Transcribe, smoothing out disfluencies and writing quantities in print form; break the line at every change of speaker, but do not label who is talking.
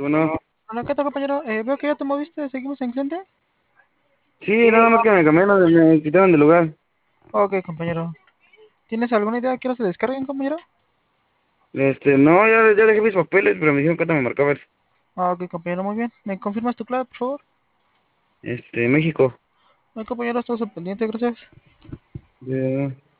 ¿Tú no?
Hola, ¿qué tal, compañero? Veo que ya te moviste, ¿seguimos en cliente?
Sí, nada más que me cambiaron, me quitaron del lugar.
Ok, compañero. ¿Tienes alguna idea que ahora se descarguen, compañero?
No, ya dejé mis papeles, pero me dijeron que ahorita me marcabas.
Ok, compañero, muy bien. ¿Me confirmas tu clave, por favor?
México.
No, compañero, estás al pendiente, gracias.
Ya.